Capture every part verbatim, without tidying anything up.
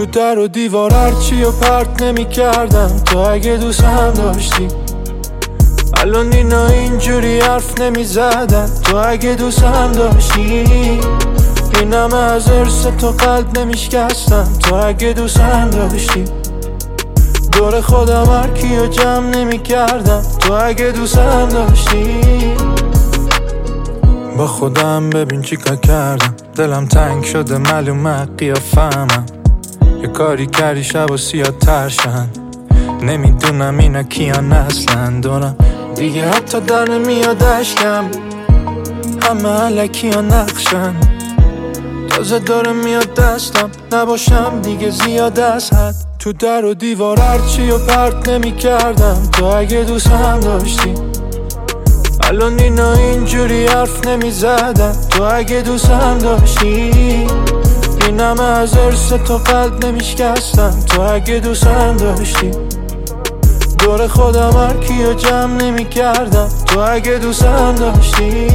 تو در و دیوار هرچی و پرت نمی کردم تو اگه دوستم داشتی. الان اینا اینجوری حرف نمی زدن تو اگه دوستم داشتی. اینم از ارث تو قلب نمی شکستم تو اگه دوستم داشتی. دور خودم هرکی و جمع نمی کردم تو اگه دوستم داشتی. با خودم ببین چی کار کردم، دلم تنگ شده معلومه قیافه‌مم. یه کاری کردی شب و سیاه ترشن، نمیدونم اینا کیان اصلا. دورم دیگه حتی در نمیاد اشکم، همه علکی ها نقشن. تازه داره میاد دستم نباشم دیگه زیاد از حد. تو در و دیوار هرچی و پرت نمی کردم تو اگه دوستم داشتی. الان اینا اینجوری حرف نمی زدن تو اگه دوستم داشتی. اینم از ارث تو قلب نمی شکستم تو اگه دوستم داشتی. دور خودم هرکی و جمع نمی کردم تو اگه دوستم داشتی.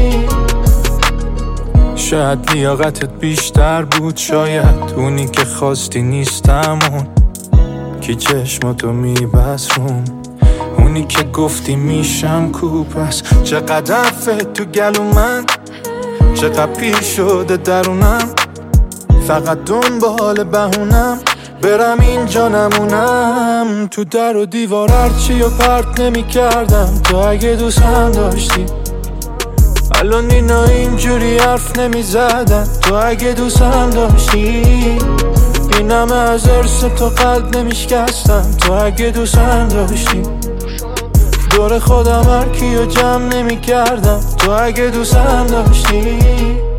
شاید لیاقتت بیشتر بود، شاید اونی که خواستی نیستم. اون کی چشماتو میبست روم، اونی که گفتی میشم کوپس. چقدر حرفت تو گلو من، چقدر پیر شده درونم. فقط دنبال بهونم برم اینجا نمونم. تو در و دیوار هرچی و پرت نمی کردم تو اگه دوستم داشتی. الان اینا اینجوری حرف نمی زدن تو اگه دوستم داشتی. اینم از ارث تو قلب نمی شکستم تو اگه دوستم داشتی. دور خودم هرکی و جمع نمی کردم تو اگه دوستم داشتی.